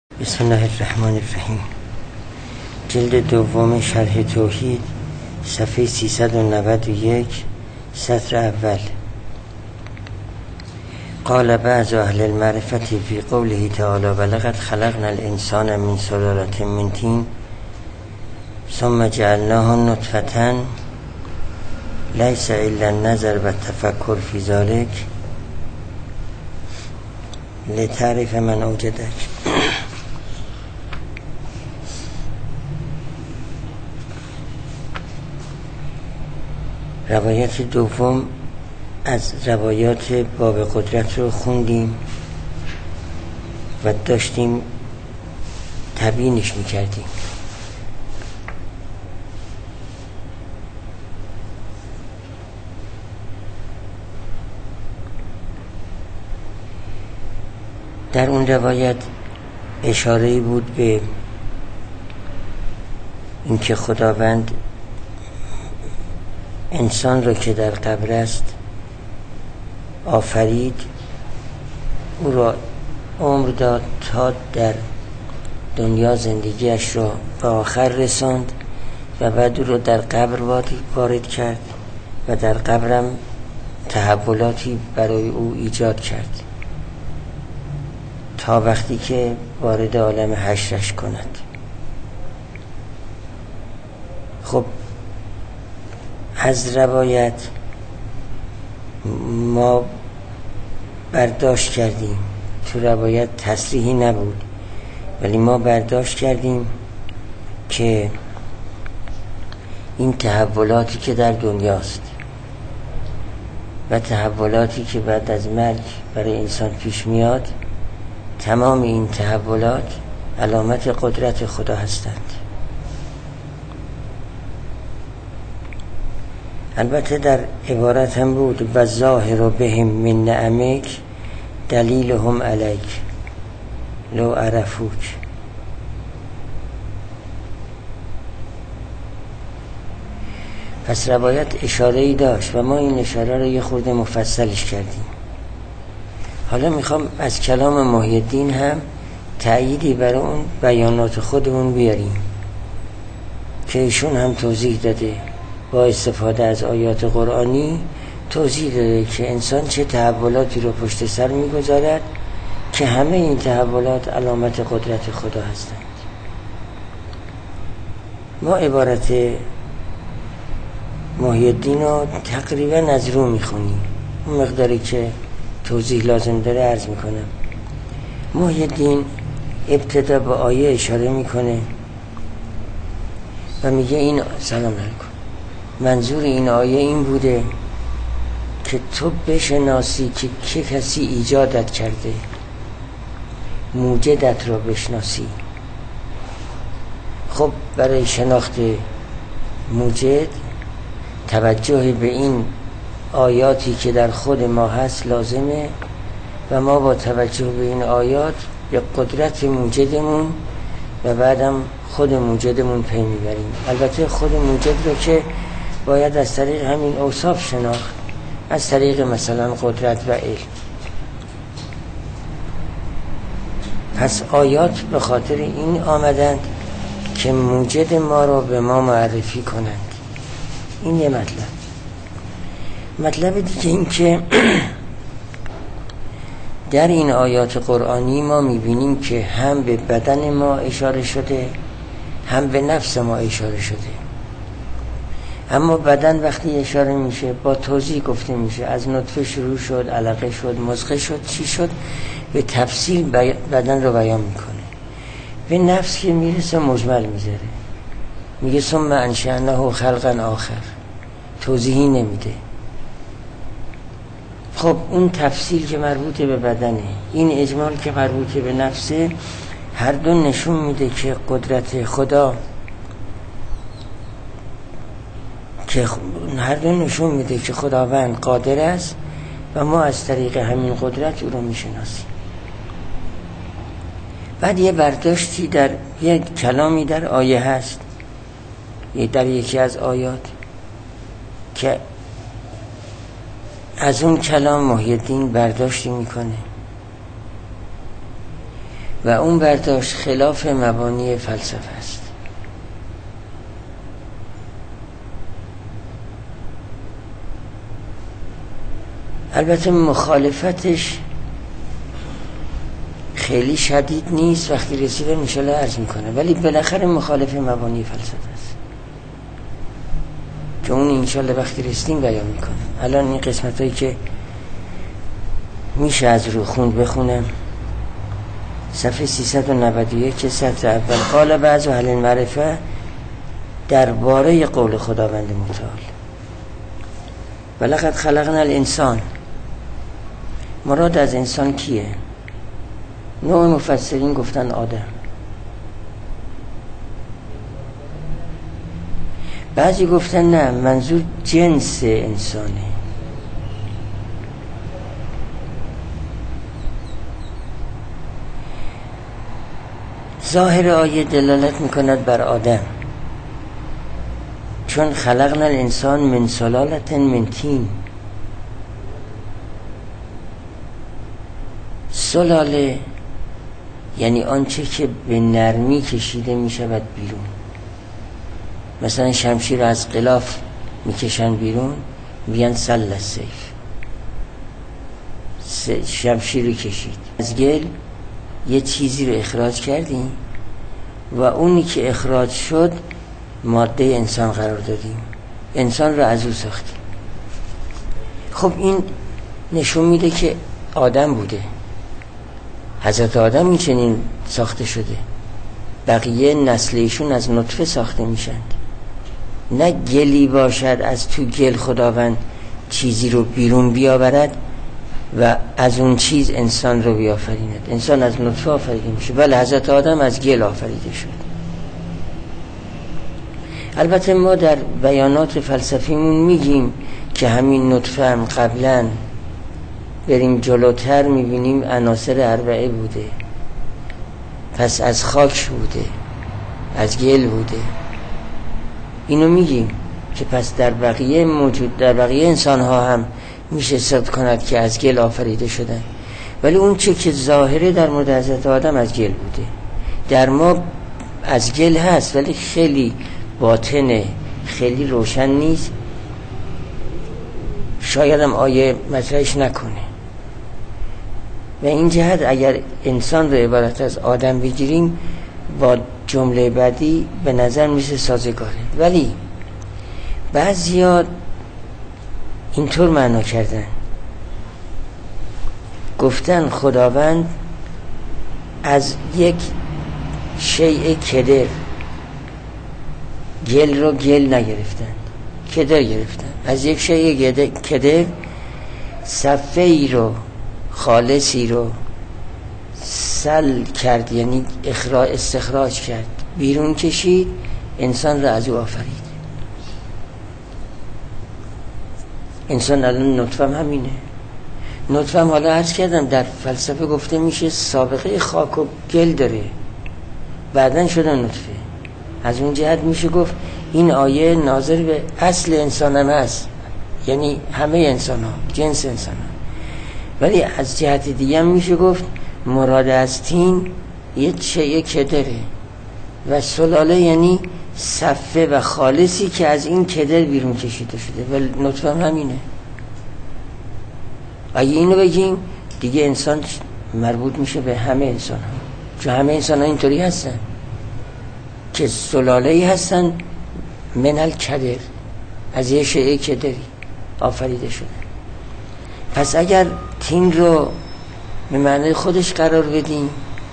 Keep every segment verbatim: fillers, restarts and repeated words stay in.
بسم الله الرحمن الرحیم. جلد دوم شرح توحید، صفحه سیصد و نود و یک، سطر اول. قال بعض اهل المعرفة فی قوله تعالی ولقد خلقنا الانسان من سلالة من طین ثم جعلناه نطفة لیس الا النظر و التفکر فی ذلک لتعرف من اوجدک. روایت دوم از روایات باب قدرت رو خوندیم و داشتیم تبیینش میکردیم. در اون روایت اشاره‌ای بود به اینکه خداوند انسان را که در قبر است آفرید، او را عمر داد تا در دنیا زندگیش را به آخر رساند و بعد او را در قبر وارد کرد و در قبرم تحولاتی برای او ایجاد کرد تا وقتی که وارد عالم حشرش کند. خب از روایت ما برداشت کردیم، تو روایت تصریحی نبود ولی ما برداشت کردیم که این تحولاتی که در دنیاست و تحولاتی که بعد از مرگ برای انسان پیش میاد، تمام این تحولات علامت قدرت خدا هستند. البته در عبارت هم بود و ظاهر بهم من نعمک دلیلهم علیک لو عرفوک. پس روایت اشاره‌ای داشت و ما این اشاره رو یه خورده مفصلش کردیم. حالا میخوام از کلام محی الدین هم تأییدی برای اون بیانات خودمون بیاریم که ایشون هم توضیح داده، با استفاده از آیات قرآنی توضیح داده که انسان چه تحولاتی رو پشت سر میگذارد که همه این تحولات علامت قدرت خدا هستند. ما عبارت محی الدین رو تقریبا از رو میخونیم، اون مقداری که توضیح لازم داره عرض میکنم. محی الدین ابتدا به آیه اشاره میکنه و میگه این سلام علیکم، منظور این آیه این بوده که تو بشناسی که که کسی ایجادت کرده، موجدت را بشناسی. خب برای شناخت موجد توجه به این آیاتی که در خود ما هست لازمه و ما با توجه به این آیات به قدرت موجدمون و بعدم خود موجدمون پی میبریم. البته خود موجد رو که باید از طریق همین اوصاف شناخت، از طریق مثلا قدرت و علم. پس آیات به خاطر این آمدند که موجد ما را به ما معرفی کنند. این یه مطلب. مطلب دیگه این که در این آیات قرآنی ما میبینیم که هم به بدن ما اشاره شده هم به نفس ما اشاره شده. اما بدن وقتی اشاره میشه با توضیح گفته میشه، از نطفه شروع شد، علقه شد، مضغه شد، چی شد، به تفصیل بدن رو بیان میکنه. به نفس که میرسه مجمل میذاره، میگه ثم انشأناه خلقا آخر، توضیحی نمیده. خب اون تفصیل که مربوط به بدنه، این اجمال که مربوط به نفسه، هر دو نشون میده که قدرت خدا که هر دو نشون میده که خداوند قادر است و ما از طریق همین قدرت او رو میشناسیم. بعد یه برداشتی در یک کلامی در آیه هست، در یکی از آیات، که از اون کلام محی الدین برداشتی میکنه و اون برداشت خلاف مبانی فلسفه است. البته مخالفتش خیلی شدید نیست، وقتی رسیده انشالله عرض میکنه، ولی بالاخره مخالف مبانی فلسفه است که اون انشالله وقتی رسیدیم بیان میکنه. الان این قسمت هایی که میشه از رو خوند بخونم. صفحه سیصد و نود و یک سطر اول. قال بعض اهل المعرفه درباره قول خداوند متعال ولقد خلقنا الانسان، مراد از انسان کیه؟ نوع مفسرین گفتن آدم، بعضی گفتن نه منظور جنس انسانه. ظاهر آیه دلالت میکند بر آدم، چون خلقنا الانسان من سلالة من طین. سلاله یعنی آنچه که به نرمی کشیده میشود بیرون. مثلا شمشیر رو از غلاف میکشن بیرون، میگن سل السیف، شمشیر رو کشید. از گل یه چیزی رو اخراج کردیم و اونی که اخراج شد ماده انسان قرار دادیم، انسان رو از او ساختیم. خب این نشون میده که آدم بوده، حضرت آدم این چنین ساخته شده. بقیه نسلشون از نطفه ساخته میشن، نه گلی باشد از تو گل خداوند چیزی رو بیرون بیاورد و از اون چیز انسان رو بیافریند. انسان از نطفه آفریده میشه، بله حضرت آدم از گل آفریده شد. البته ما در بیانات فلسفیمون میگیم که همین نطفه هم قبلا بریم جلوتر میبینیم عناصر اربعه بوده، پس از خاک بوده، از گل بوده. اینو میگیم که پس در بقیه موجود در بقیه انسان ها هم میشه صدق کند که از گل آفریده شدن، ولی اون چه که ظاهره در مورد حضرت آدم از گل بوده. در ما از گل هست ولی خیلی باطنه، خیلی روشن نیست، شاید هم آیه مطرحش نکنه. و این جهت اگر انسان رو عبارت از آدم بگیریم با جمله بعدی به نظر میشه سازگاره، ولی بعضیا اینطور معنا کردن، گفتن خداوند از یک شیء کدر، گل رو گل نگرفتن، کدر گرفتن. از یک شیء کدر صفحه ای رو، خالصی رو سل کرد، یعنی اخراج استخراج کرد، بیرون کشید، انسان را از او آفرید. انسان الان نطفه هم همینه. نطفه هم حالا عرض کردم در فلسفه گفته میشه سابقه خاک و گل داره، بعدن شده نطفه. از اون جهت میشه گفت این آیه ناظر به اصل انسان هم هست، یعنی همه انسان ها، جنس انسان ها. ولی از جهت دیگه هم میشه گفت مراد از تین یه چه کدره و سلاله یعنی صفه و خالصی که از این کدر بیرون کشیده شده و نطفه هم همینه. اگه اینو بگیم دیگه انسان مربوط میشه به همه انسان ها، چون همه انسان ها اینطوری هستن که سلاله‌ای هستن من الکدر، از یه شیء کدری آفریده شده. پس اگر تین رو به معنی خودش قرار بدیم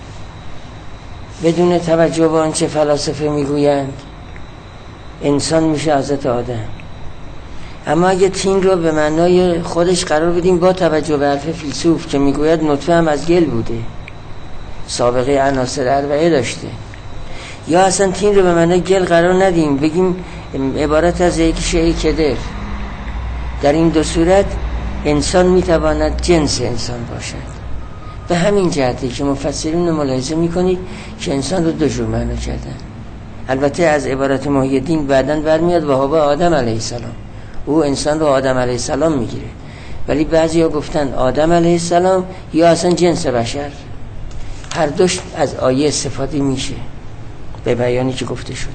بدون توجه به آنچه فلاسفه میگویند، انسان میشه حضرت آدم. اما اگه تین رو به معنای خودش قرار بدیم با توجه به حرف فیلسوف که میگوید نطفه هم از گل بوده، سابقه عناصر اربعه داشته، یا اصلا تین رو به معنای گل قرار ندیم، بگیم عبارت از یک شیء کدر، در این دو صورت انسان میتواند جنس انسان باشد. به همین جهتی که مفسرین ملاحظه میکنید که انسان رو دو جور معنا کردن. البته از عبارت محی الدین بعداً برمیاد و هو آدم علیه السلام، او انسان رو آدم علیه السلام میگیره، ولی بعضی ها گفتن آدم علیه السلام یا اصلا جنس بشر. هر دوش از آیه استفاده میشه به بیانی که گفته شد.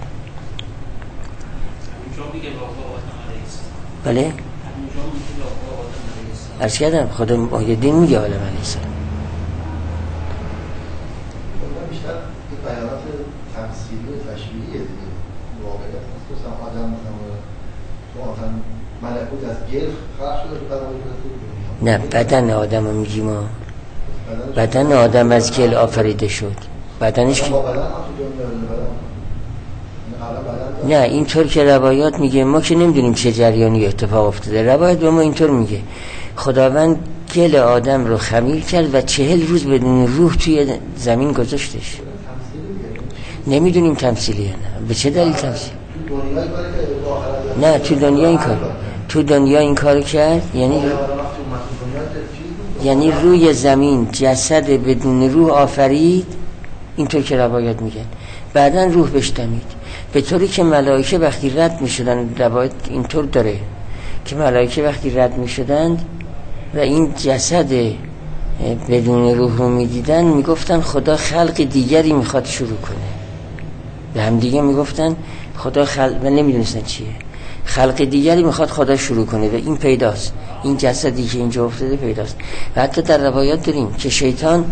بله عرض کردم خدا محیدین میگه آدم علیه السلام. بیشتر بیانات تمثیلی و تشبیهیه دیگه، واقعیت هست که آدم مثلا ملکوت از گل خلق شده که بدن نه بدن آدم رو میگیم ما بدن آدم از گل آفریده شد. بدنش که نه اینطور که روایات میگه ما که نمیدونیم چه جریانی اتفاق افتاده. روایت به ما اینطور میگه خداوند گل آدم رو خمیر کرد و چهل روز بدون روح توی زمین گذاشتش. نمیدونیم تمثیلیه نه. به چه دلیل تمثیل؟ نه تو دنیا این کار تو دنیا این کار کرد. یعنی یعنی روی زمین جسد بدون روح آفرید، اینطور که روایات میگن. بعدن روح بهش دمید، به طوری که ملائکه وقتی رد میشدن، روایت اینطور داره که ملائکه وقتی رد میشدن و این جسد بدون روح رو میدیدن میگفتن خدا خلق دیگری میخواد شروع کنه. به هم دیگه میگفتن خدا خلق و نمیدونستن چیه. خلق دیگری میخواد خدا شروع کنه و این پیداست، این جسدی که اینجا افتاده پیداست. و حتی در روایات داریم که شیطان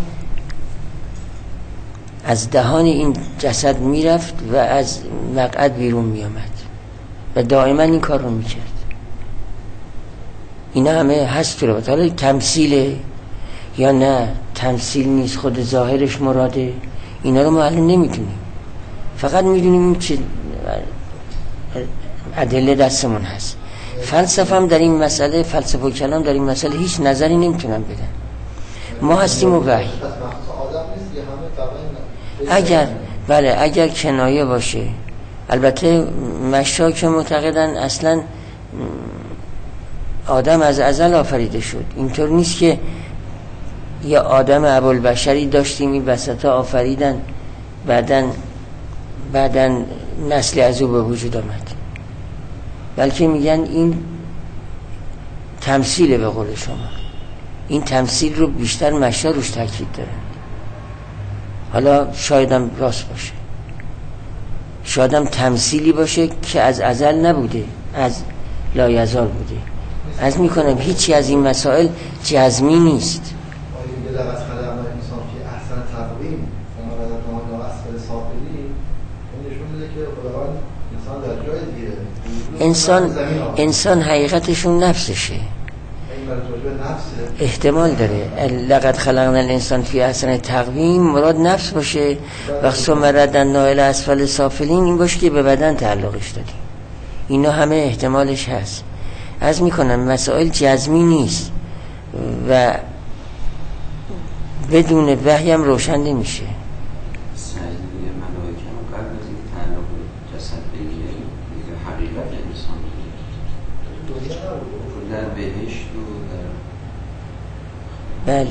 از دهان این جسد میرفت و از مقعد بیرون میامد و دائما این کار رو میکرد. اینا همه هست تو روایات. حالا تمثیله یا نه تمثیل نیست، خود ظاهرش مراده، اینا رو ما الان نمیدونیم. فقط میدونیم چه ادله دستمون هست. فلسفه هم در این مسئله، فلسفه و کلام در این مسئله هیچ نظری نمیتونن بدن. ما هستیم و وحی. اگر بله اگر کنایه باشه، البته مشاک معتقدن اصلا آدم از ازل آفریده شد. اینطور نیست که یه آدم ابوالبشری داشتیم این وسطا آفریدن بعدن بعدن نسل از او به وجود آمد، بلکه میگن این تمثیله. به قول شما این تمثیل رو بیشتر مشا روش تاکید دارن. حالا شایدم راست باشه، شایدم تمثیلی باشه که از ازل نبوده، از لایزال بوده. از میکنم هیچی از این مسائل جزمی نیست. انسان انسان حقیقتشون نفسشه، احتمال داره. لقد خلقنا الانسان فی احسن تقویم مراد نفس باشه و ثم رددناه الی اسفل سافلین این باشه که به بدن تعلقش دادیم. اینا همه احتمالش هست. از میکنم مسائل جزمی نیست و بدون وحی هم روشن نمیشه. بله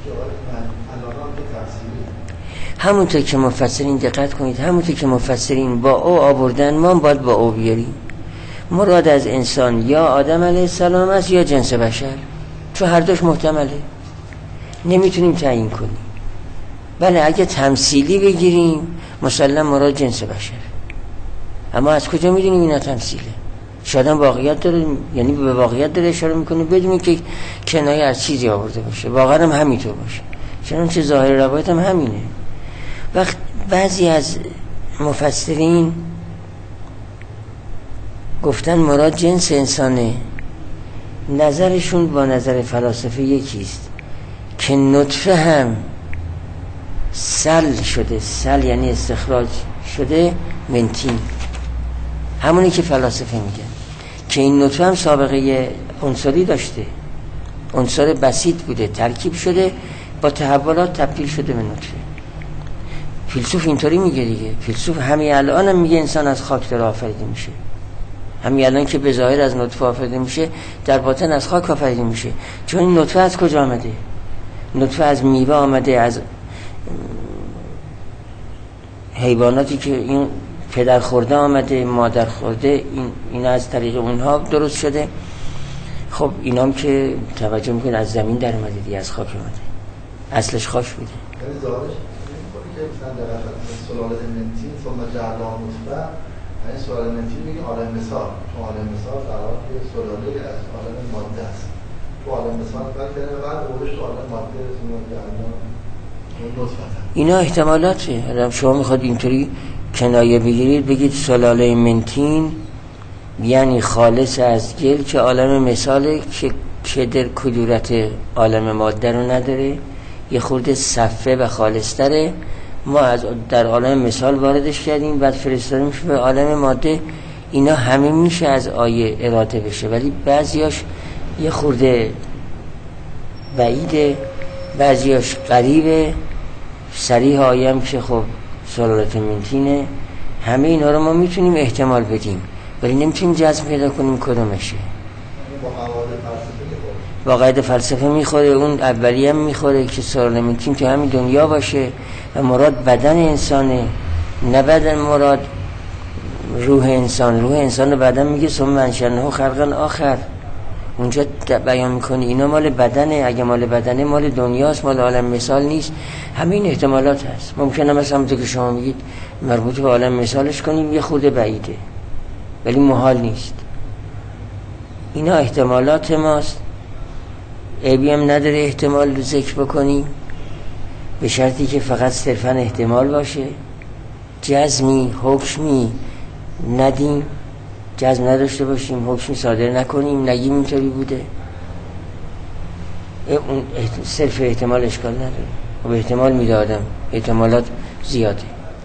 همونطور که مفسرین دقت کنید، همونطور که مفسرین با او آوردن ما باید با او بیاریم. مراد از انسان یا آدم علیه السلام است یا جنس بشر، چون هر دوش محتمله، نمیتونیم تعیین کنیم. بله اگه تمثیلی بگیریم مسلم مراد جنس بشر، اما از کجا میدونیم اینا تمثیله؟ شاید هم واقعیت داره، یعنی به واقعیت داره اشاره میکنه بدون که کنایه از چیزی آورده باشه. واقعا هم همینطور باشه، چنانچه ظاهر روایت هم همینه. وقت بعضی از مفسرین گفتن مراد جنس انسانه، نظرشون با نظر فلاسفه یکیست که نطفه هم سل شده، سل یعنی استخراج شده منتین، همونی که فلاسفه میگن که این نطفه هم سابقه عنصری داشته، عنصر بسیط بوده، ترکیب شده با تحولات تبدیل شده به نطفه. فیلسوف اینطوری میگه دیگه. فیلسوف همین الان هم میگه انسان از خاک داره آفریده میشه. همین الان که به ظاهر از نطفه آفریده میشه در باطن از خاک آفریده میشه. چون این نطفه از کجا آمده؟ نطفه از میوه آمده، از حیواناتی که این پدر خورده آمده، مادر خورده، این اینا از طریق اونها درست شده. خب اینام که توجه میکنید از زمین در اومده دیگه، از خاک اومده، اصلش خاک بوده. که مثلا در سلاله منتین ثم جعلناه نطفه، این سلاله منتین میگه عالم مثال، چون عالم مثال در واقع سلاله از عالم ماده است. تو عالم مثال بعد کردن بعد اولش تو عالم ماده ثم جعلناه نطفه. اینا احتمالاته. شما میخواد اینطوری کنایه بگیرید بگید سلاله منتین یعنی خالص از گل که عالم مثاله که که در کدورت عالم ماده رو نداره، یه خورده صفه و خالص تره. ما از در عالم مثال واردش کردیم بعد فرستادیمش به عالم ماده. اینا همه میشه از آیه اراده بشه، ولی بعضیاش یه خورده بعیده، بعضیاش قریبه. صریح آیه هم که خب سلالت منتینه. همه اینا رو ما میتونیم احتمال بدیم ولی نمیتونیم جزم پیدا کنیم کدومشه. با قاعده فلسفه میخوره، اون اولی هم میخوره که سلالت منتین تو همین دنیا باشه و مراد بدن انسانه، نه بدن مراد روح انسان. روح انسان رو بعدم میگه ثم انشأناه خلقا آخر، اونجا بیان میکنه اینا مال بدنه. اگه مال بدنه مال دنیاست، مال عالم مثال نیست. همین احتمالات هست. ممکنه مثلا همونطور که شما میگید مربوط به عالم مثالش کنیم، یه خورده بعیده ولی محال نیست. اینا احتمالات ماست، عیبی هم نداره احتمال رو ذکر بکنیم، به شرطی که فقط صرفا احتمال باشه. جزمی حکمی ندیم، جزم نداشته باشیم، حکمی صادر نکنیم، نگیم اینطوری بوده. اون صرف احتمال اشکال نداره. خب احتمال میدادم، احتمالات زیاده.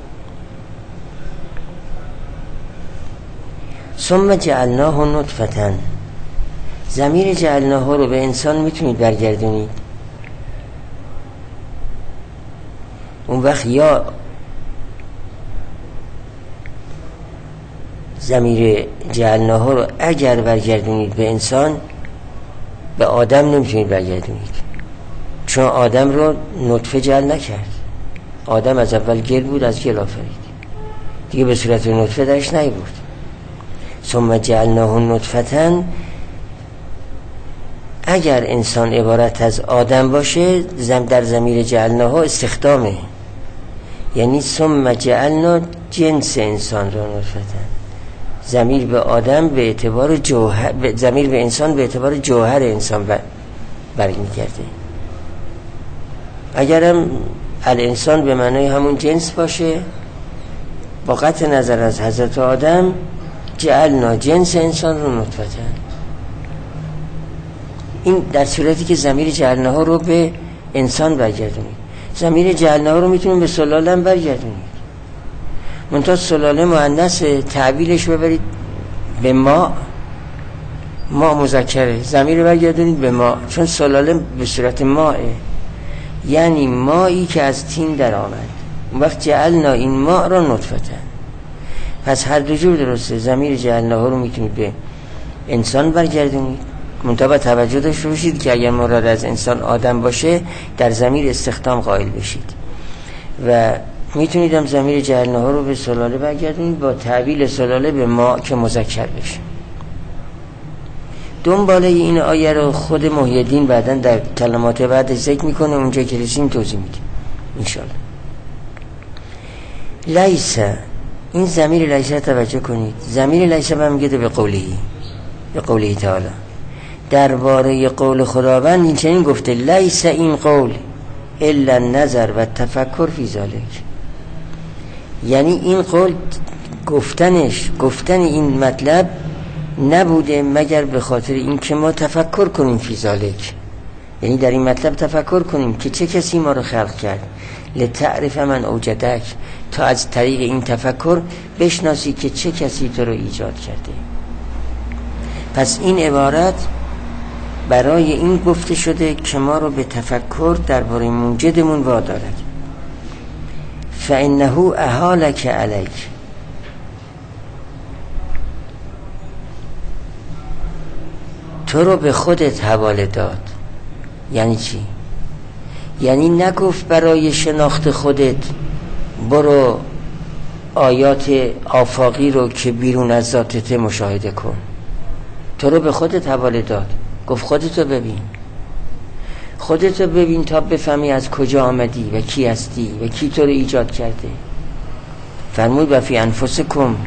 ثم جعلناه نطفة، ضمیر جعلناه رو به انسان میتونید برگردونید. اون وقت یا ضمیر جعلناه رو اگر برگردونید به انسان، به آدم نمیتونید برگردونید، چون آدم رو نطفه جعل نکرد. آدم از اول گل بود، از گل آفرید، دیگه به صورت نطفه درش نیورد. ثم جعلناه نطفة، اگر انسان عبارت از آدم باشه زم در ضمیر جعلناه استخدامه، یعنی ثم جعلنا جنس انسان را نطفة. ضمیر به آدم به اعتبار جوهر، ضمیر به انسان به اعتبار جوهر انسان برمیگرده. اگرم الانسان به معنای همون جنس باشه، با قطع نظر از حضرت آدم جعلنا جنس انسان رو نطفة. این در صورتی که ضمیر جعلناها رو به انسان برگردونید. ضمیر جعلناها رو میتونیم به سلاله هم برگردونید، منتها سلاله مؤنث، تعبیرش ببرید به ما، ما مذکره، ضمیر برگردونید به ما، چون سلاله به صورت ماه، یعنی مایی که از تین در آمد. اون وقت جعلنا این ماء را نطفة. پس هر دو جور درسته. ضمیر جعلناها رو میتونید به انسان برگردونید، منتها توجه داشته باشید که اگر مراد از انسان آدم باشه در ضمیر استخدام قائل بشید. و میتونید هم ضمیر جعلناها رو به سلاله برگردونید با تعبیل سلاله به ما که مذکر بشه. دنباله این آیه رو خود محی الدین بعداً در کلمات بعدش ذکر میکنه، اونجا که رسیم توضیح میدیم انشاءالله. لیس، این ضمیر لیس توجه کنید. ضمیر لیس هم میگه به قولی، به قولی تعالی، درباره قول خداوند این چنین گفته لیس این قول الا نظر و تفکر فی ذالک. یعنی این قول گفتنش، گفتن این مطلب نبوده مگر به خاطر این که ما تفکر کنیم فی ذالک، یعنی در این مطلب تفکر کنیم که چه کسی ما رو خلق کرد. لتعرف من اوجدک، تا از طریق این تفکر بشناسی که چه کسی تو رو ایجاد کرده. پس این عبارت برای این گفته شده که ما رو به تفکر درباره موجدمون وادارد. فانه احالک علیک، تو رو به خودت حواله داد. یعنی چی؟ یعنی نگفت برای شناخت خودت برو آیات آفاقی رو که بیرون از ذاتت مشاهده کن. تو رو به خودت حواله داد، گفت خودتو ببین. خودتو ببین تا بفهمی از کجا آمدی و کی هستی و کی تو رو ایجاد کرده. فرمود و فی انفسکم،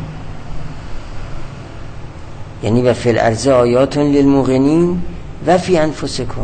یعنی و فی الارض آیات للموقنین و فی انفسکم،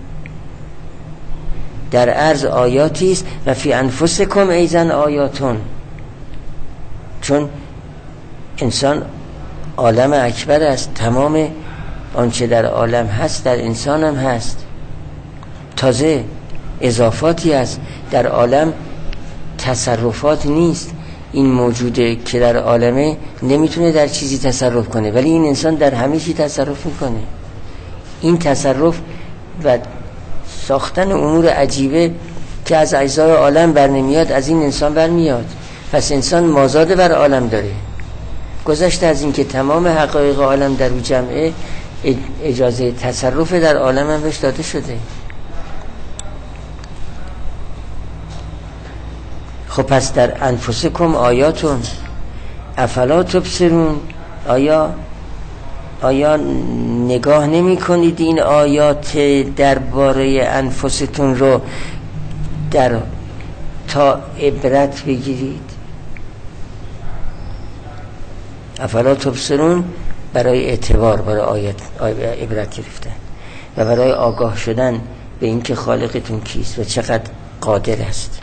در ارض آیاتی است و فی انفسکم ایضا آیاتون، چون انسان عالم اکبر است، تمام آنچه در عالم هست در انسان هم هست، تازه اضافاتی است در عالم، تصرفات نیست. این موجوده که در عالمه نمیتونه در چیزی تصرف کنه، ولی این انسان در همه چی تصرف میکنه. این تصرف و ساختن امور عجیبه که از اجزای عالم بر نمیاد از این انسان بر میاد. پس انسان مازاد بر عالم داره. گذشته از این که تمام حقایق عالم در او جمعه، اجازه تصرف در عالم هم بهش داده شده. خب پس در انفسکم آیاتون افلا تبصرون، آیا آیا نگاه نمی کنید این آیات درباره انفستون رو در تا عبرت بگیرید؟ افلا تبصرون برای اعتبار، برای آیت عبرت گرفتن و برای آگاه شدن به این که خالقتون کیست و چقدر قادر است.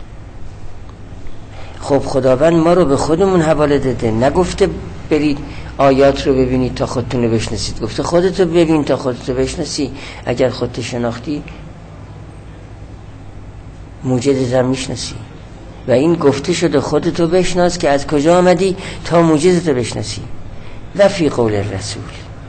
خب خداوند ما رو به خودمون حواله داده، نگفته برید آیات رو ببینید تا خودتون رو بشناسید، گفته خودتو ببین تا خودتو بشناسی. اگر خودت شناختی موجدت هم میشناسی و این گفته شده خودتو بشناس که از کجا آمدی تا موجدتو بشناسی. و فی قول الرسول،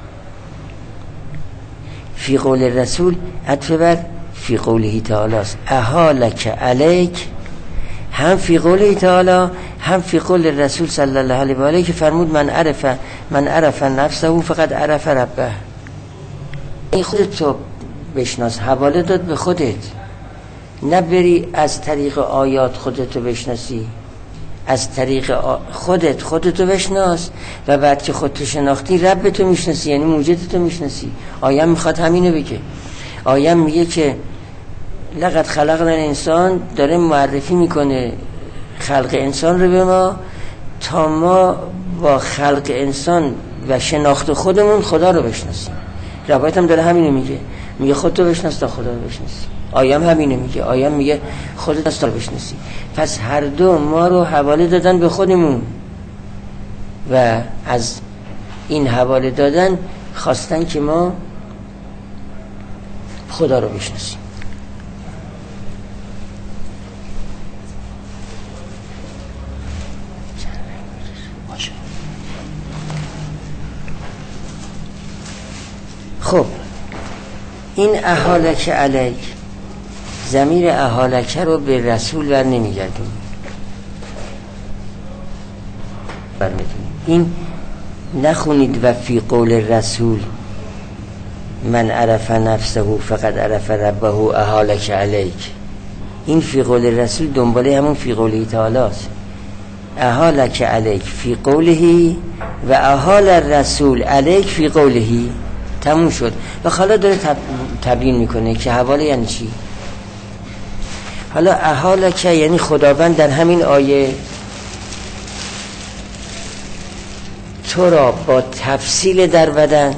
فی قول الرسول عطف بر فی قوله تعالی است. احالک علیک، هم فی قوله تعالی هم فی قول الرسول صلی الله علیه و آله که فرمود من عرف من عرف نفسه فقط عرف ربه. این خودت تو بشناس، حواله داد به خودت، نه بری از طریق آیات خودتو بشناسی، از طریق خودت خودتو بشناس و بعد که خودتو شناختی ربتو میشناسی، یعنی موجدتو میشناسی. آیه میخواد همینو بگه. آیه میگه که لقد خلقنا الانسان، داره معرفی میکنه خلق انسان رو به ما تا ما با خلق انسان و شناخت خودمون خدا رو بشناسیم. روایت هم داره همینو میگه، میگه خودتو بشناس تا خدا رو بشناسی. آیام همینه میگه، آیام میگه خودت رو بشناسی. پس هر دو ما رو حواله دادن به خودمون و از این حواله دادن خواستن که ما خدا رو بشناسیم. خب این احالک علیک، ضمیر احالک رو به رسول بر نمیگردون. این نخونید و فی قول رسول من عرف نفسه فقد عرف ربه احالک علیک. این فی قول رسول دنباله همون فی قوله تعالی است. احالک علیک فی قوله و احال الرسول علیک فی قوله. تموم شد. و حالا داره تب... تبیین میکنه که حواله یعنی چی. حالا احالک یعنی خداوند در همین آیه تو را با تفصیل در بدن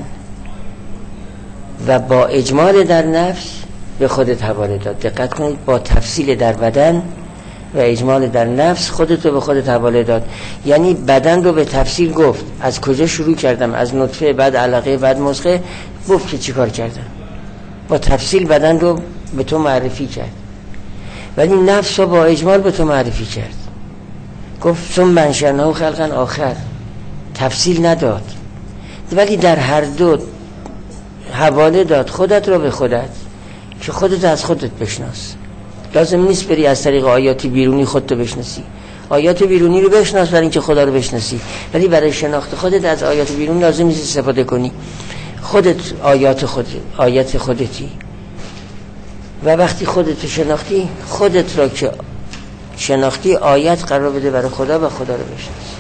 و با اجمال در نفس به خودت حواله داد. دقت کنید، با تفصیل در بدن و اجمال در نفس خودت رو به خودت حواله داد. یعنی بدن رو به تفصیل گفت، از کجا شروع کردم، از نطفه بعد علقه بعد مضغه، گفت که چی کار کردم، با تفصیل بدن رو به تو معرفی کرد. ولی نفس رو با اجمال به تو معرفی کرد، گفت ثم منشأناه خلقا آخر، تفصیل نداد. ولی در هر دو حواله داد خودت رو به خودت که خودت از خودت بشناس. لازم نیست بری از طریق آیات بیرونی خودتو بشناسی. آیات بیرونی رو بشناس برای اینکه خدا رو بشناسی، ولی برای شناخت خودت از آیات بیرون لازم نیست استفاده کنی. خودت آیات خود آیات خودتی و وقتی خودت شناختی، خودت را که شناختی آیت قرار بده برای خدا و خدا رو بشناس.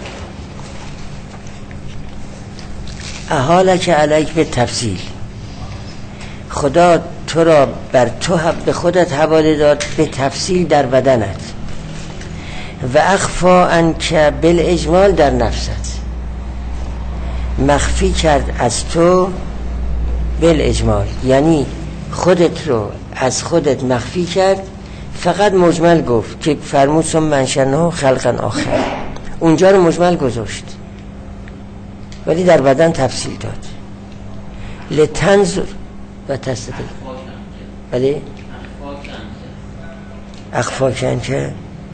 احالک علیک به تفصیل، خدا تو را بر تو به خودت حواله داد به تفصیل در بدنت و اخفا عنک بالاجمال در نفست، مخفی کرد از تو بالاجمال، یعنی خودت رو از خودت مخفی کرد، فقط مجمل گفت که فرمود ثم انشأناه خلقا آخر، اونجا رو مجمل گذاشت ولی در بدن تفصیل داد. لتنظر و تستدل، ولی اخفا کن که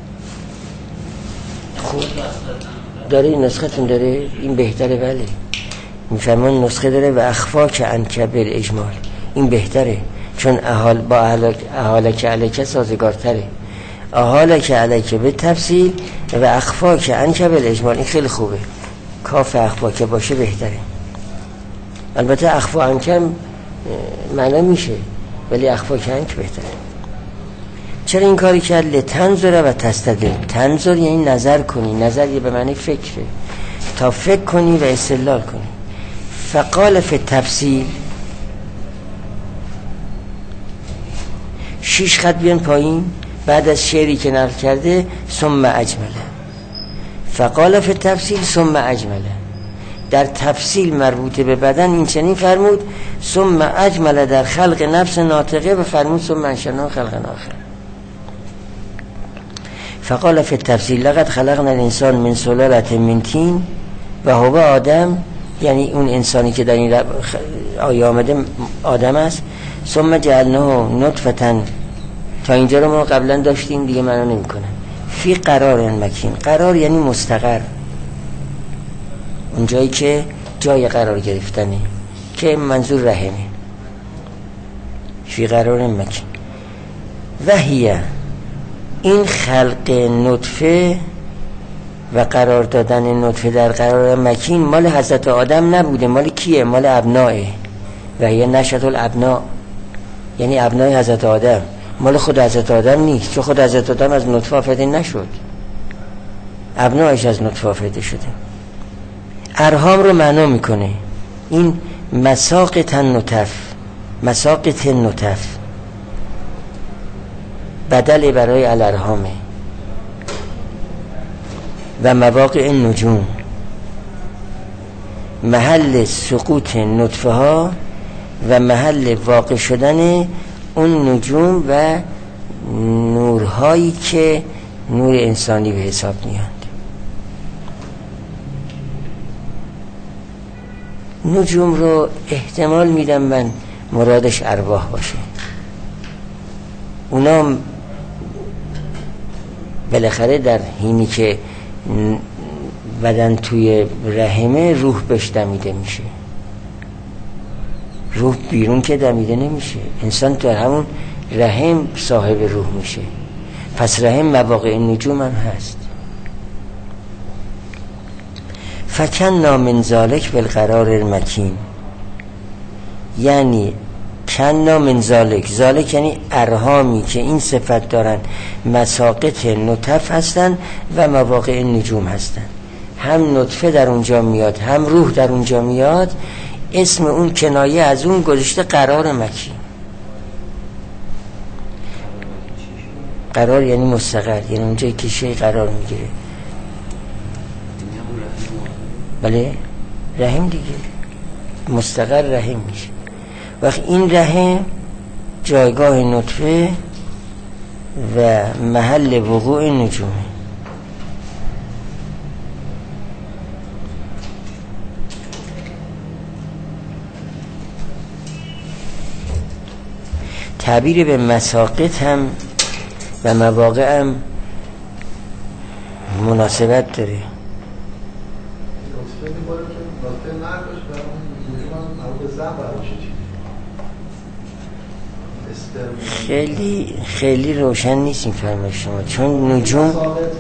خوب داره این نسختون داره، این بهتره. بله میفرمان نسخه داره و اخفا که انکه بالاجمال، این بهتره چون احال با احاله که علیکه سازگارتره. احاله که علیکه به تفصیل و اخفا که انکه بالاجمال، این خیلی خوبه. کاف اخفا که باشه بهتره. البته اخفا انکه معنی میشه ولی اخفا که انکه بهتره. چرا این کاری کرد؟ لتنظر و تستدل. تنظر یعنی نظر کنی، نظر یه به معنی فکره، تا فکر کنی و استدلال کنی. فقال فی تفصیل، شیش خط بیان پایین بعد از شعری که نقل کرده، ثم اجمله. فقال فی تفصیل ثم اجمله، در تفصیل مربوط به بدن این چنین فرمود ثم اجمله در خلق نفس ناطقه و فرمود ثم انشأناه خلقا آخر. فقال فی التفصیل لقد خلقنا الانسان من سلالة من طین و هو آدم، یعنی اون انسانی که در این آیه آمده آدم است. ثم جعلناه نطفة، تا اینجا رو ما قبلا داشتیم دیگه معنا نمی‌کنه. فی قرار مکین، قرار یعنی مستقر، اون جایی که جای قرار گرفتنه که منظور رحمه. فی قرار مکین و هی، این خلق نطفه و قرار دادن نطفه در قرار مکین مال حضرت آدم نبوده، مال کیه؟ مال ابنائه. و هی نشأة الابناء، یعنی ابنای حضرت آدم، مال خود حضرت آدم نیست، چون خود حضرت آدم از نطفه آفریده نشد، ابنایش از نطفه آفریده شده. ارحام رو معنا میکنه، این مساقط النطف، مساقط النطف بدل برای الارحامه. و مواقع النجوم، محل سقوط نطفه ها و محل واقع شدن اون نجوم و نورهایی که نور انسانی به حساب میاد. نجوم رو احتمال میدم من مرادش ارواح باشه. اونا بالاخره در حینی که بدن توی رحمه روح بهش دمیده میشه، روح بیرون که دمیده نمیشه، انسان تو همون رحم صاحب روح میشه. پس رحم مواقع نجوم هم هست. فکننا من ذالک بالقرار المکین، یعنی کننا من ذالک، ذالک یعنی ارحامی که این صفت دارن، مساقط نطف هستن و مواقع نجوم هستن. هم نطفه در اونجا میاد هم روح در اونجا میاد، اسم اون کنایه از اون گذاشته قرار مکین. قرار یعنی مستقر، یعنی اونجایی که شی قرار میگیره. بله رحم دیگه، مستقر رحم میشه. وقت این رحم جایگاه نطفه و محل وقوع نجومه. تعبیر به مساقط هم و مواقع هم مناسبت داره. خیلی خیلی روشن نیست این فرمای شما، چون نجوم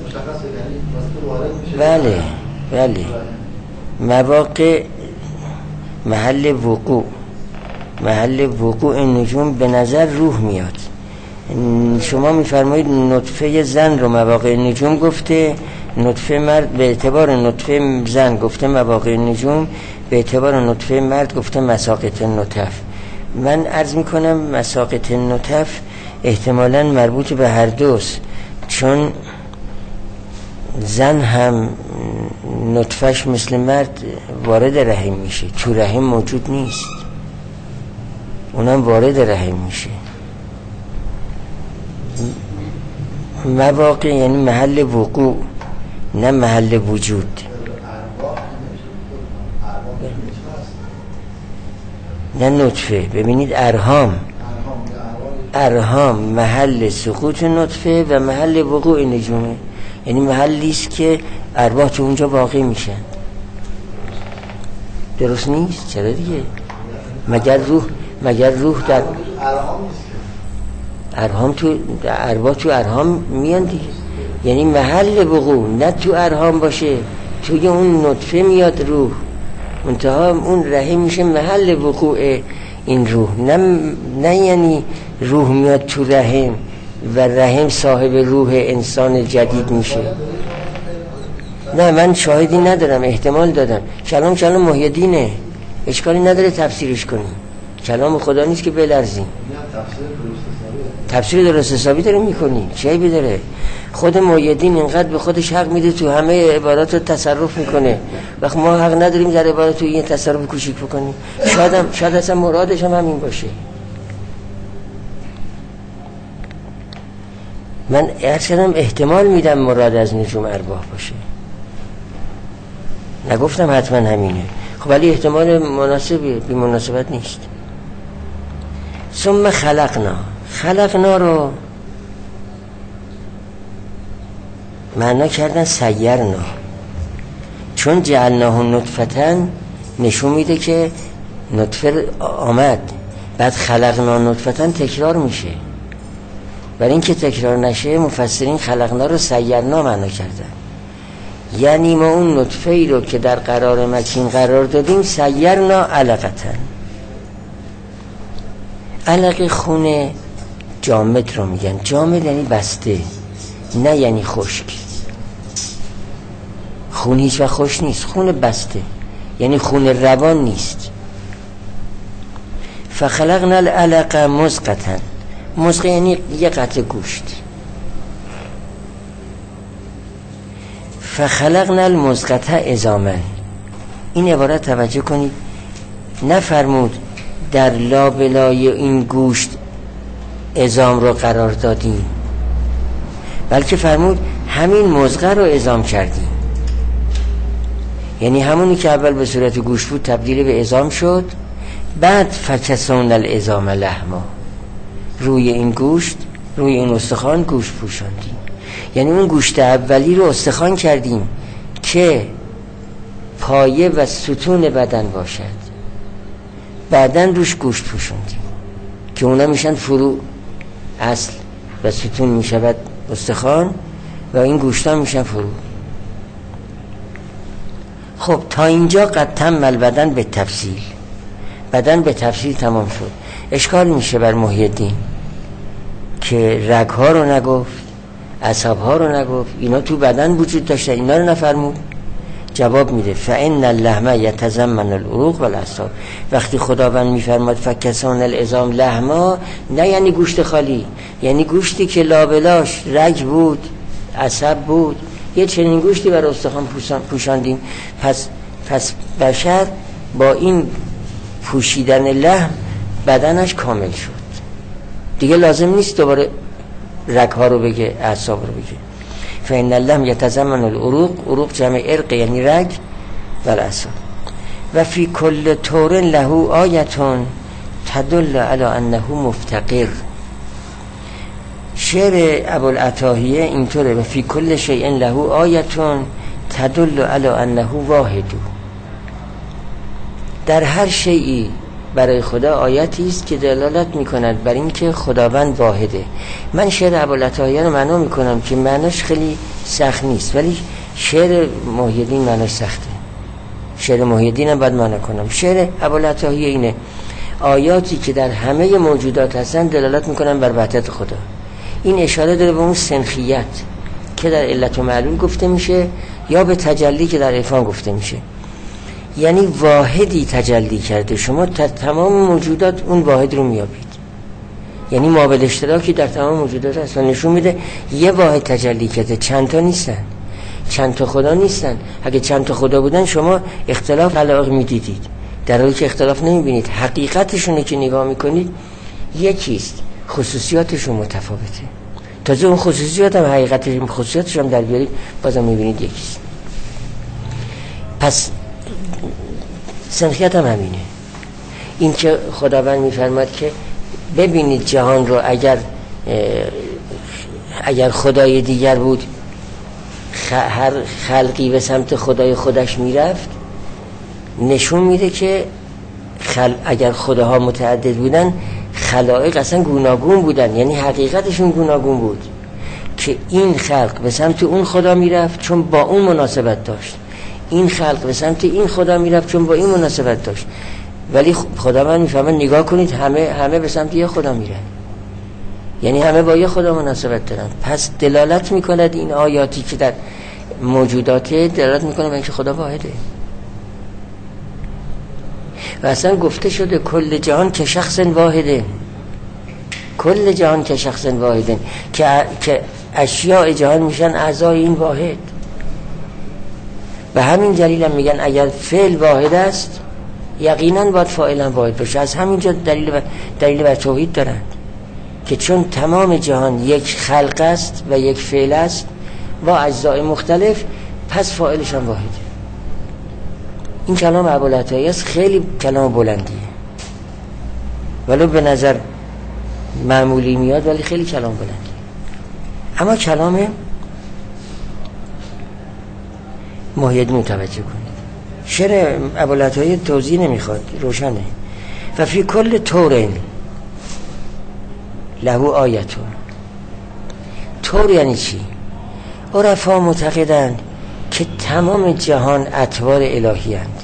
بله بله مواقع محل وقوع، محل وقوع نجوم به نظر روح میاد. شما میفرمایید نطفه زن رو مواقع نجوم گفته، نطفه مرد به اعتبار نطفه زن گفته مواقع نجوم، به اعتبار نطفه مرد گفته مساقط نطف. من عرض میکنم مساقط نطف احتمالاً مربوط به هر دوست، چون زن هم نطفش مثل مرد وارد رحم میشه، تو رحم موجود نیست، اونم وارد رحم میشه. مواقع یعنی محل وقوع نه محل وجود. نه نطفه، ببینید ارحام ارحام محل سقوط نطفه و محل وقوع نجومه، یعنی محلی است که ارواح تو اونجا باقی میشن. درست نیست؟ چرا دیگه؟ مگر روح مگر روح در ارحام تو ارواح تو ارحام میان دیگه، یعنی محل وقوع نه تو ارحام باشه، توی اون نطفه میاد روح، منتها اون رحم میشه محل وقوع این روح، نه نه یعنی روح میاد تو رحم و رحم صاحب روح انسان جدید میشه. نه من شاهدی ندارم، احتمال دادم. کلام کلام محی الدینه، اشکالی نداره تفسیرش کنیم، کلام خدا نیست که بلرزیم. تفسیر درست حسابی داره میکنی، چه عیبی داره؟ خود محی الدین اینقدر به خودش حق میده تو همه عبارات تصرف میکنه، وقت ما حق نداریم در عبارات تو این تصرف کوچیک بکنیم. شاید هم شاید اصلا مرادش هم همین باشه. من ارشدم احتمال میدم مراد از نجوم ارواح باشه، نگفتم حتما همینه، خب ولی احتمال مناسبی بی مناسبت نیست. ثم خلقنا، خلقنا رو معنا کردن سیرنا، چون جعلناه نطفتن نشون میده که نطفه آمد، بعد خلقنا نطفتن تکرار میشه. برای این که تکرار نشه مفسرین خلقنا رو سیرنا معنا کردن، یعنی ما اون نطفه ای رو که در قرار مکین قرار دادیم سیرنا علقتن. علق خون جامد رو میگن، جامد یعنی بسته، نه یعنی خشک. خون هیچ و خوش نیست، خون بسته یعنی خون روان نیست. فخلقنا العلق مزغة، مزغه یعنی یه قطعه گوشت. فخلقنا المزغة عظاما، این عبارت توجه کنید، نفرمود در لابلای این گوشت عظام رو قرار دادیم، بلکه فرمود همین مزغه رو عظام کردیم، یعنی همونی که اول به صورت گوشت بود تبدیل به عظام شد، بعد فکسونا العظام لحما، روی این گوشت روی این استخوان گوشت پوشاندیم، یعنی اون گوشت اولی رو استخوان کردیم که پایه و ستون بدن باشد، بعدن روش گوشت پوشاندیم که اونا میشن فرو، اصل و ستون میشود استخوان و این گوشتان میشن فرو. خب تا اینجا قد تم البدن به تفصیل، بدن به تفصیل تمام شد. اشکال میشه بر محی الدین که رگها رو نگفت، عصبها رو نگفت، اینا تو بدن وجود داشته، اینا رو نفرمود. جواب میده فإن اللحم یتضمن العروق والاعصاب. وقتی خداوند میفرماد فکسونا العظام لحما، نه یعنی گوشت خالی، یعنی گوشتی که لابلاش رگ بود، عصب بود، یه چنین گوشتی بر استخوان پوشاندیم. پس پس بشر با این پوشیدن لحم بدنش کامل شد دیگه، لازم نیست دوباره رگها رو بگه، اعصاب رو بگه. فإن اللحم یتضمن العروق، عروق جمع عرق یعنی رگ و الاعصاب. و فی کل طور له آیتون تدل علی انه مفتقر. شعر ابوالعتاهیه اینطوره، و فی کل شیء له آیتون تدل علی انه واحد. در هر شیئی برای خدا آیتی است که دلالت میکند بر این که خداوند واحده. من شعر ابوالعتاهیه رو معنا میکنم که معناش خیلی سخت نیست، ولی شعر محی الدین معناش سخته. شعر محی الدین هم باید معنا کنم. شعر ابوالعتاهیه اینه: آیاتی که در همه موجودات هستن دلالت میکنن بر وحدت خدا. این اشاره داره به اون سنخیت که در علت و معلول گفته میشه، یا به تجلی که در عرفان گفته میشه. یعنی واحدی تجلی کرده، شما در تمام موجودات اون واحد رو میابید. یعنی مابعد اشتراکی در تمام موجودات هست و نشون میده یه واحد تجلی کرده، چند تا نیستن، چند تا خدا نیستن. اگه چند تا خدا بودن شما اختلاف خلائق میدیدید، در حالی که اختلاف نمیبینید. حقیقتشون که نگاه میکنید یکیست، خصوصیاتشون متفاوته. تازه اون خصوصیات هم حقیقتشون خصوصیاتش هم در بیارید بازم میبینید یکیست. پس سنخیت هم همینه. این که خداوند میفرماد که ببینید جهان رو اگر اگر خدای دیگر بود هر خلقی به سمت خدای خودش میرفت، نشون میده که خل... اگر خداها متعدد بودن خلائق اصلا گوناگون بودن، یعنی حقیقتشون گوناگون بود که این خلق به سمت اون خدا میرفت چون با اون مناسبت داشت، این خلق به سمت این خدا میرفت چون با این مناسبت داشت. ولی خداوند میفهمه نگاه کنید همه همه به سمت یه خدا میرن، یعنی همه با یه خدا مناسبت دارن. پس دلالت میکند این آیاتی که در موجودات دلالت میکنه به اینکه خدا واحده. و اصلا گفته شده کل جهان که شخص واحده، کل جهان که شخص واحده، که که اشیاء جهان میشن اعضای این واحد. به همین دلیل هم میگن اگر فعل واحد است یقینا باید فاعل هم واحد باشه. از همینجا دلیل بر دلیل بر توحید دارند که چون تمام جهان یک خلق است و یک فعل است با اجزای مختلف، پس فاعلش هم واحده. این کلام ابوالعطایی است، خیلی کلام بلندیه ولو به نظر معمولی میاد ولی خیلی کلام بلندیه. اما کلام محی الدین متوجه کنید. شعر ابوالعطایی توضیح نمیخواد، روشنه. و فی کل طور له آیتون. طور یعنی چی؟ عرفا معتقدند که تمام جهان اطوار الهی اند،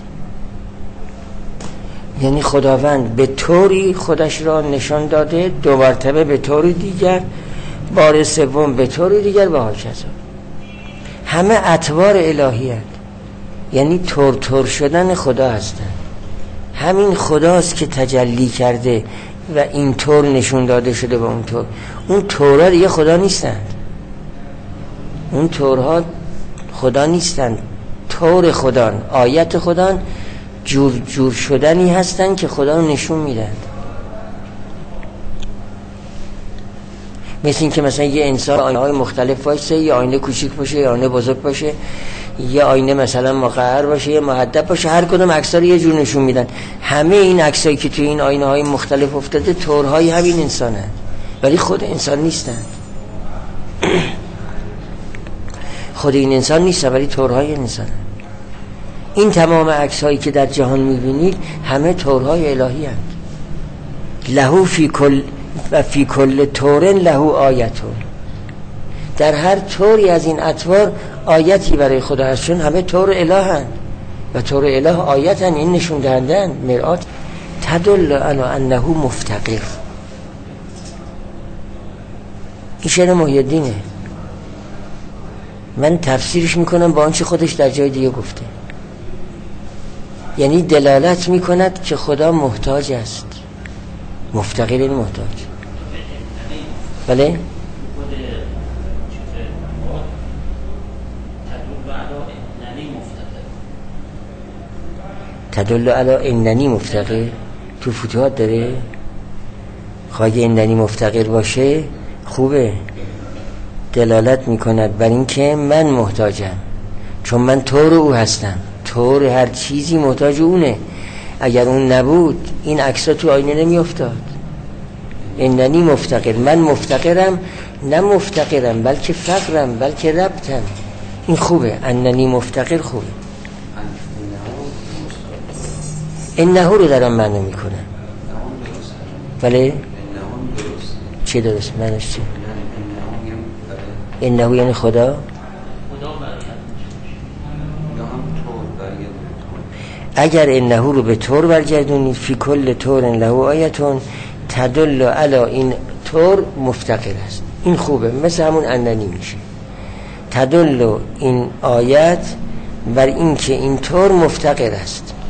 یعنی خداوند به طوری خودش را نشان داده، دو مرتبه به طوری دیگر، بار سوم به طوری دیگر و هاکذا. همه اطوار الهی اند، یعنی طور طور شدن خدا هستند. همین خداست که تجلی کرده و این طور نشون داده شده به اون طور. اون طورها دیگه خدا نیستند، اون طورها خدا نیستند، طور خدان، آیت خدان، جور جور شدنی هستند که خدا رو نشون میدن. مثل این که مثلا یه انسان آینه های مختلف باشه، یه آینه کوچیک باشه، یه آینه بزرگ باشه، یه آینه مثلا مقعر باشه، یه محدب باشه، هر کدوم عکس‌ها رو یه جور نشون میدن. همه این عکسایی که توی این آینه های مختلف افتاده طورهای همین انسانه، ولی خود انسان نیستن. خود این انسان نیستن ولی طورهای انسانه. این تمام عکس‌هایی که در جهان می‌بینید همه طورهای الهی هستند. له فی کل و فی کل طور له آیتون. در هر طوری از این اطوار آیتی برای خدا هست، چون همه طور الهند و طور اله آیتن، این نشون دهندن مرآت تدل علی انه مفتقر. این شعر محی الدینه، من تفسیرش میکنم با آنچه خودش در جای دیگه گفته. یعنی دلالت میکند که خدا محتاج است، مفتقر این محتاج. بله؟ تدل علی اننی مفتقر تو فتوحات داره. خواهی اننی مفتقر باشه خوبه، دلالت میکند بر این که من محتاجم، چون من طور او هستم. طور هر چیزی محتاج اونه، اگر اون نبود این عکس‌ها تو آینه نمی افتاد. اننی مفتقر، من مفتقرم، نه مفتقرم بلکه فقرم بلکه ربطم. این خوبه، اننی مفتقر خوبه. انه رو در آن معنی میکنه. بله؟ چی درست؟ معنیش چی؟ انه یعنی خدا. اگر انه رو به طور برگردونید، فی کل طور له آیتون تدل علی این طور مفتقر است. این خوبه، مثل همون اننی میشه. تدل این آیت بر این که این طور مفتقر است.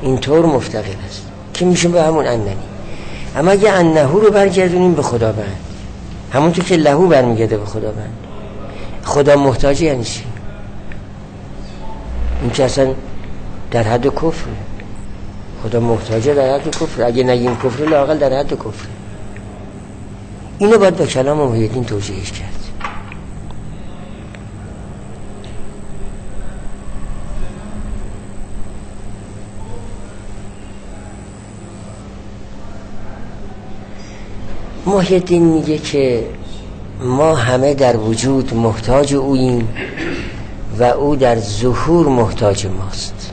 اینطور مفتقر است که میشه به همون اننی. اما اگه انه رو برگردونیم به خداوند، همونطور که لهو برمیگرده به خداوند، خدا محتاج یعنی چی؟ این که اصلا در حد کفر، خدا محتاجه در حد کفر. اگه نگیم کفر لااقل در حد کفر. اینو باید با کلام محی الدین توجیهش کرد. محی الدین میگه که ما همه در وجود محتاج اوییم و او در ظهور محتاج ماست.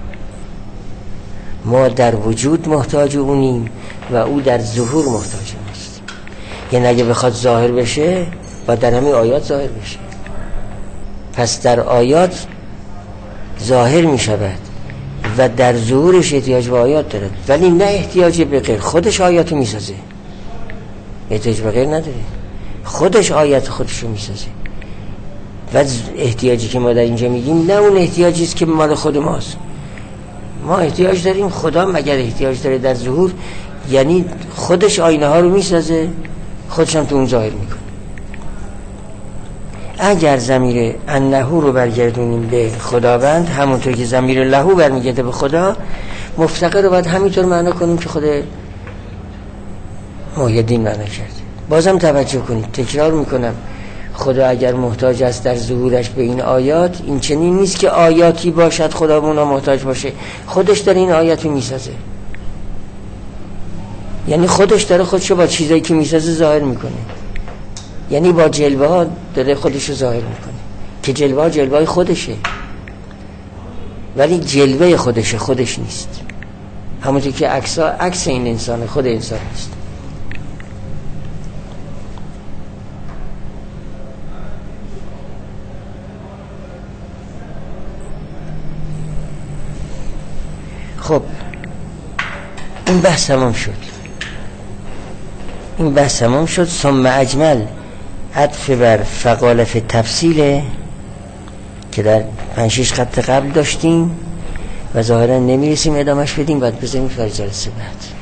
ما در وجود محتاج اونیم و او در ظهور محتاج ماست. یعنی اگه بخواد ظاهر بشه باید در همین آیات ظاهر بشه. پس در آیات ظاهر می شود و در ظهورش احتیاج به آیات دارد، ولی نه احتیاج به غیر. خودش آیاتو می سازه، احتیاج به غیر نداره. خودش آیات خودشو می سازه. و احتیاجی که ما در اینجا میگیم نه اون احتیاجی است که مال خود ماست. ما احتیاج داریم، خدا مگر احتیاج داره در ظهور؟ یعنی خودش آینه ها رو میسازه، خودش هم تو اون ظاهر میکنه. اگر ضمیر انه رو برگردونیم به خداوند، همونطور که ضمیر لهو برمیگرده به خدا، مفتقر رو باید همینطور معنا کنیم که خود محی الدین معنا کرده. بازم توجه کنید، تکرار میکنم، خدا اگر محتاج است در ظهورش به این آیات، این چنین نیست که آیاتی باشد خدا به اونا محتاج باشه. خودش داره این آیات رو میسازه، یعنی خودش داره خودشو با چیزایی که میسازه ظاهر میکنه. یعنی با جلوه ها داره خودشو ظاهر میکنه که جلوه ها جلوه های خودشه، ولی جلوه خودشه، خودش نیست. همونطور که عکس ها عکس این انسانه، خود انسان نیست. خب این بحث تمام شد. این بحث تمام شد. ثم اجمل عطف بر فقال فی تفصیله که در پنج شش خط قبل داشتیم و ظاهرا نمیرسیم ادامش بدیم، باید بذاریم فرای جلسه بعد.